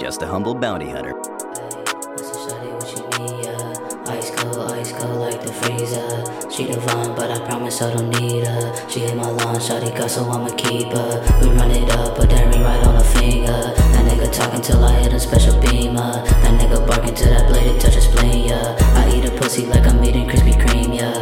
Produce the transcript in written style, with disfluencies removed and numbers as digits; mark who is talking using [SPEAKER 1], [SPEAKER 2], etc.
[SPEAKER 1] just a humble bounty hunter.
[SPEAKER 2] Ice cold like the freezer. She divine, but I promise I don't need her. She hit my line, shawty got, so I'ma keep her. We run it up, put that ring right on her finger. That nigga talking till I hit a special beamer. That nigga barking till that blade touch a spleen, yeah. I eat a pussy like I'm eating Krispy Kreme, yeah.